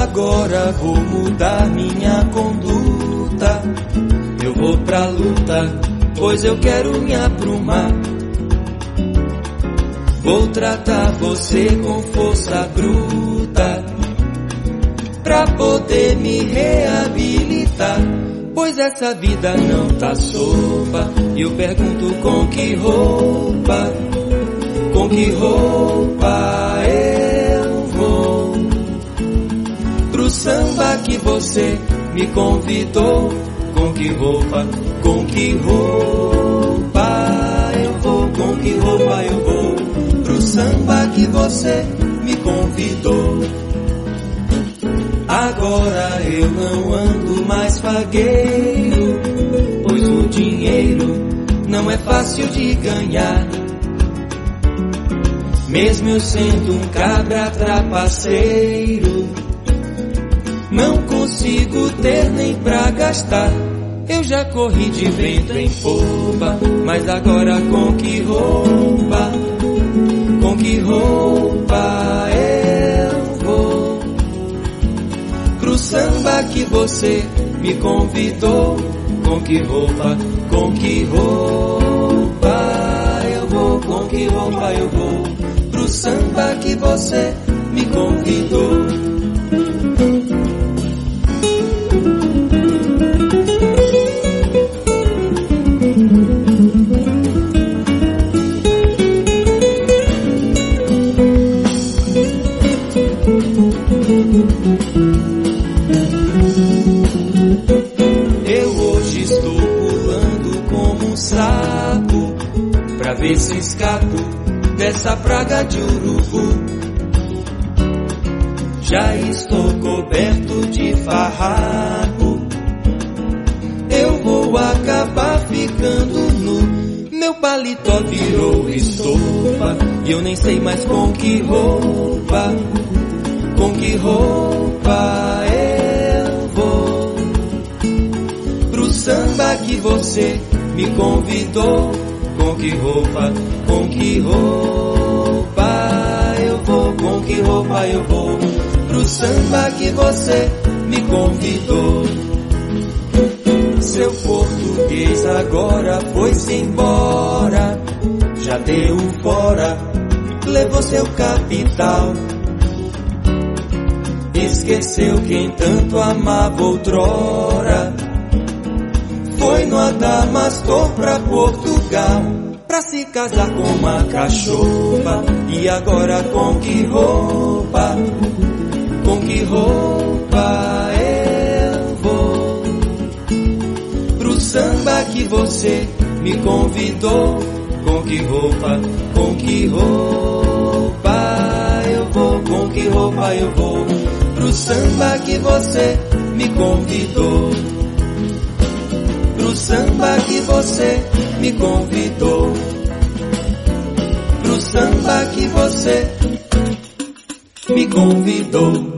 Agora vou mudar minha conduta. Eu vou pra luta, pois eu quero me aprumar. Vou tratar você com força bruta, pra poder me reabilitar. Pois essa vida não tá sopa. E eu pergunto com que roupa eu vou pro samba que você me convidou. Com que roupa eu vou? Com que roupa eu vou pro samba que você me convidou? Agora eu não ando mais fagueiro, pois o dinheiro não é fácil de ganhar. Mesmo eu sendo um cabra trapaceiro, não consigo ter nem pra gastar. Eu já corri de vento em popa, mas agora com que roupa eu vou pro samba que você me convidou? Com que roupa eu vou? Com que roupa eu vou pro samba que você me convidou? Eu hoje estou pulando como um sapo, pra ver se escapo dessa praga de urubu. Já estou coberto de farrapo, eu vou acabar ficando nu. Meu paletó virou estopa, e eu nem sei mais com que roupa eu vou pro samba que você me convidou. Com que roupa eu vou? Com que roupa eu vou pro samba que você me convidou? Seu português agora foi-se embora, já deu fora, levou seu capital. Esqueceu quem tanto amava outrora, foi no Adamastor pra Portugal, pra se casar com uma cachorra. E agora com que roupa eu vou pro samba que você me convidou? Com que roupa eu vou? Com que roupa eu vou pro samba que você me convidou? Pro samba que você me convidou? Pro samba que você me convidou?